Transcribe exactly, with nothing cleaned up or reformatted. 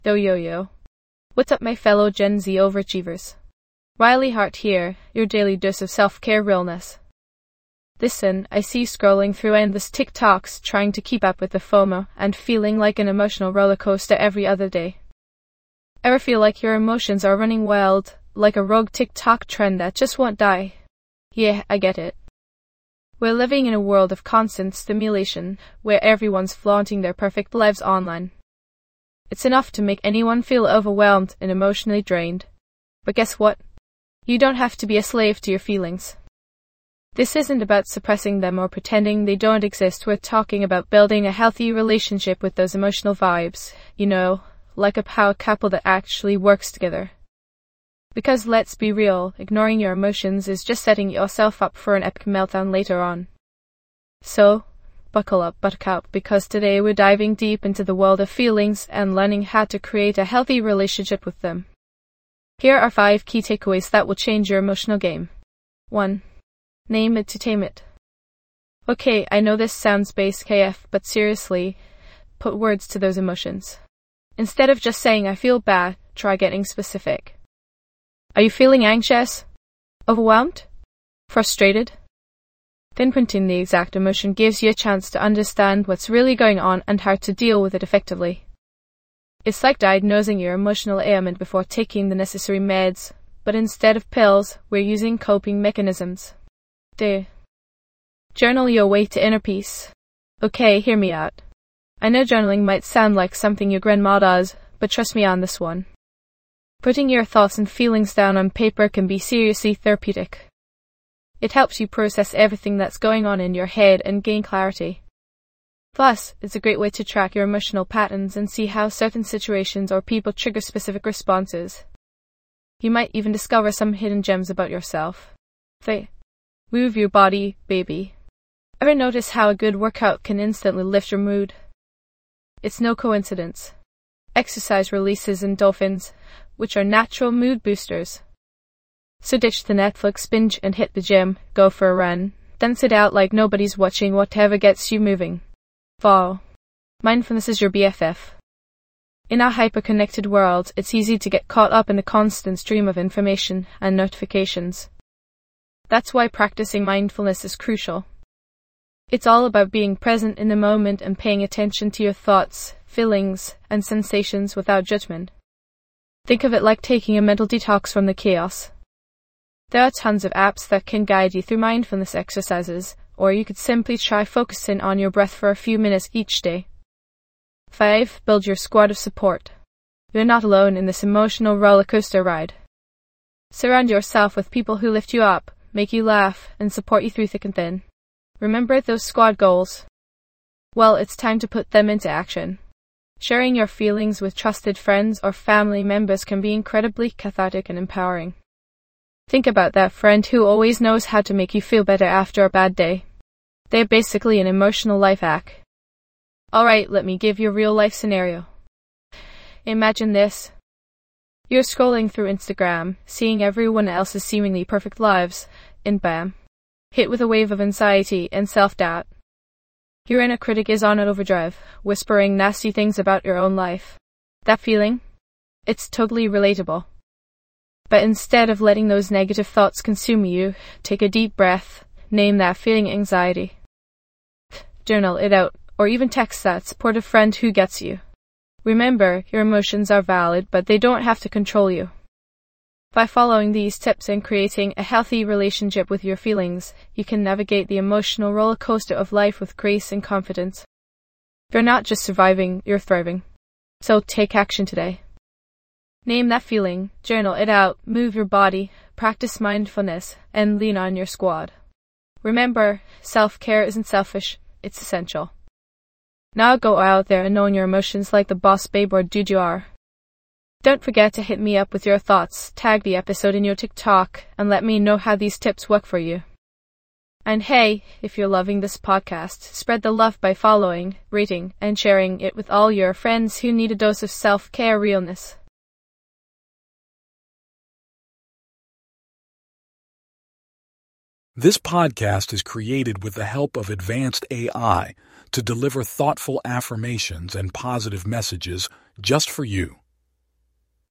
Yo yo yo. What's up my fellow Gen Z overachievers? Riley Hart here, your daily dose of self-care realness. Listen, I see you scrolling through endless TikToks trying to keep up with the FOMO and feeling like an emotional roller coaster every other day. Ever feel like your emotions are running wild, like a rogue TikTok trend that just won't die? Yeah, I get it. We're living in a world of constant stimulation, where everyone's flaunting their perfect lives online. It's enough to make anyone feel overwhelmed and emotionally drained. But guess what? You don't have to be a slave to your feelings. This isn't about suppressing them or pretending they don't exist. We're talking about building a healthy relationship with those emotional vibes, you know, like a power couple that actually works together. Because let's be real, ignoring your emotions is just setting yourself up for an epic meltdown later on. So, buckle up, buttercup, because today we're diving deep into the world of feelings and learning how to create a healthy relationship with them. Here are five key takeaways that will change your emotional game. one. Name it to tame it. Okay, I know this sounds basic A F, but seriously, put words to those emotions. Instead of just saying I feel bad, try getting specific. Are you feeling anxious? Overwhelmed? Frustrated? Pinpointing the exact emotion gives you a chance to understand what's really going on and how to deal with it effectively. It's like diagnosing your emotional ailment before taking the necessary meds, but instead of pills, we're using coping mechanisms. two. Journal your way to inner peace. Okay, hear me out. I know journaling might sound like something your grandma does, but trust me on this one. Putting your thoughts and feelings down on paper can be seriously therapeutic. It helps you process everything that's going on in your head and gain clarity. Plus, it's a great way to track your emotional patterns and see how certain situations or people trigger specific responses. You might even discover some hidden gems about yourself. three. Move your body, baby. Ever notice how a good workout can instantly lift your mood? It's no coincidence. Exercise releases endorphins, which are natural mood boosters. So ditch the Netflix binge and hit the gym, go for a run, then sit out like nobody's watching. Whatever gets you moving. four. Mindfulness is your B F F. In our hyper-connected world, it's easy to get caught up in the constant stream of information and notifications. That's why practicing mindfulness is crucial. It's all about being present in the moment and paying attention to your thoughts, feelings, and sensations without judgment. Think of it like taking a mental detox from the chaos. There are tons of apps that can guide you through mindfulness exercises, or you could simply try focusing on your breath for a few minutes each day. five. Build your squad of support. You're not alone in this emotional roller coaster ride. Surround yourself with people who lift you up, make you laugh, and support you through thick and thin. Remember those squad goals? Well, it's time to put them into action. Sharing your feelings with trusted friends or family members can be incredibly cathartic and empowering. Think about that friend who always knows how to make you feel better after a bad day. They're basically an emotional life hack. Alright, let me give you a real-life scenario. Imagine this. You're scrolling through Instagram, seeing everyone else's seemingly perfect lives, and bam, hit with a wave of anxiety and self-doubt. Your inner critic is on overdrive, whispering nasty things about your own life. That feeling? It's totally relatable. But instead of letting those negative thoughts consume you, take a deep breath, name that feeling anxiety. Journal it out, or even text that supportive friend who gets you. Remember, your emotions are valid, but they don't have to control you. By following these tips and creating a healthy relationship with your feelings, you can navigate the emotional roller coaster of life with grace and confidence. You're not just surviving, you're thriving. So take action today. Name that feeling, journal it out, move your body, practice mindfulness, and lean on your squad. Remember, self-care isn't selfish, it's essential. Now go out there and own your emotions like the boss babe or dude you are. Don't forget to hit me up with your thoughts, tag the episode in your TikTok, and let me know how these tips work for you. And hey, if you're loving this podcast, spread the love by following, rating, and sharing it with all your friends who need a dose of self-care realness. This podcast is created with the help of advanced A I to deliver thoughtful affirmations and positive messages just for you.